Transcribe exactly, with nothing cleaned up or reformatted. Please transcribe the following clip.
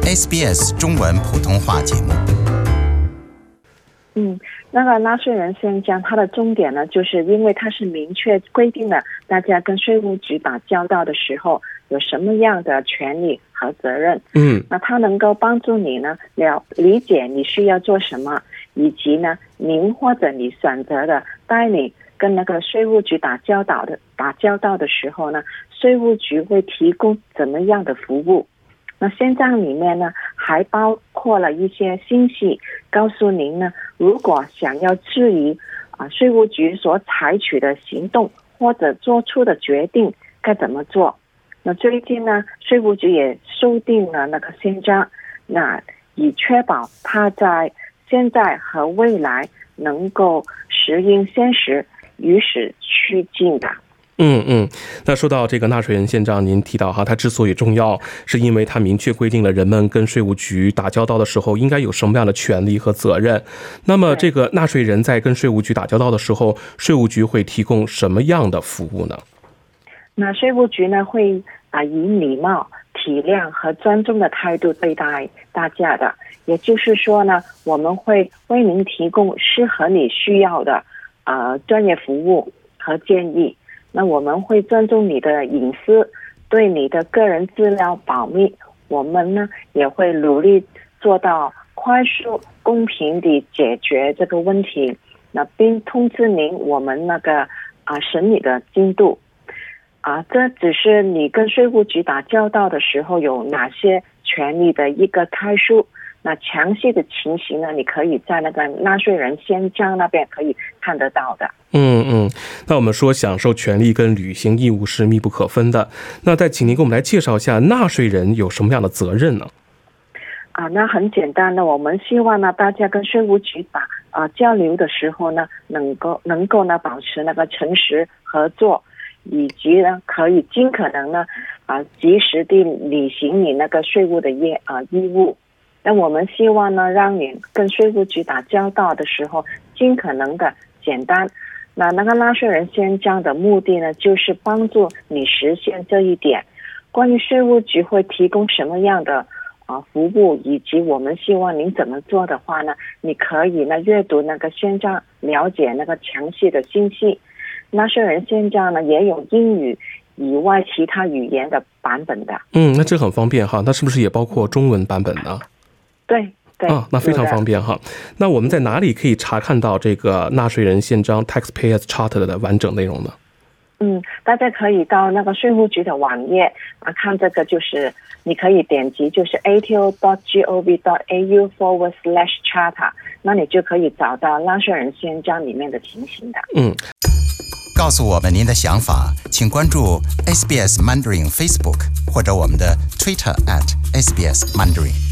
S B S 中文普通话节目。 嗯，那个纳税人宪章它的重点呢，就是因为它是明确规定了大家跟税务局打交道的时候有什么样的权利和责任。 嗯， 那它能够帮助你呢了理解你需要做什么，以及呢您或者你选择的代理跟那个税务局打交道的打交道的时候呢，税务局会提供怎么样的服务。那宪章里面呢还包括了一些信息，告诉您呢如果想要质疑啊税务局所采取的行动或者做出的决定该怎么做。那最近呢税务局也修订了那个宪章，那以确保它在现在和未来能够适应现实，与时俱进的。 嗯嗯，那说到这个纳税人宪章，您提到哈，它之所以重要，是因为它明确规定了人们跟税务局打交道的时候应该有什么样的权利和责任。那么这个纳税人在跟税务局打交道的时候，税务局会提供什么样的服务呢？ 那税务局呢会啊以礼貌、体谅和尊重的态度对待大家的，也就是说呢，我们会为您提供适合你需要的呃专业服务和建议。那我们会尊重你的隐私，对你的个人资料保密。我们呢也会努力做到快速、公平地解决这个问题，那并通知您我们那个啊审理的进度。啊，这只是你跟税务局打交道的时候有哪些权利的一个概述。那详细的情形呢，你可以在那个纳税人宪章那边可以看得到的。 嗯嗯，那我们说享受权利跟履行义务是密不可分的。那再请您给我们来介绍一下纳税人有什么样的责任呢？ 啊，那很简单的，我们希望呢，大家跟税务局打啊交流的时候呢，能够能够呢保持那个诚实合作，以及呢可以尽可能呢啊及时地履行你那个税务的业啊义务。那我们希望呢，让你跟税务局打交道的时候尽可能的简单。那那个纳税人宪章的目的呢，就是帮助你实现这一点。关于税务局会提供什么样的啊服务，以及我们希望您怎么做的话呢，你可以呢阅读那个宪章，了解那个详细的信息。纳税人宪章呢也有英语以外其他语言的版本的。嗯， 那这很方便哈。那是不是也包括中文版本呢？ 对对啊，那非常方便哈。那我们在哪里可以查看到这个纳税人宪章 Taxpayers Charter 的完整内容呢？ 嗯，大家可以到那个税务局的网页啊，看这个就是你可以点击就是 a t o dot gov dot a u forward slash charter， 那你就可以找到纳税人宪章里面的情形的。 嗯，告诉我们您的想法，请关注 S B S Mandarin Facebook 或者我们的 Twitter at S B S Mandarin。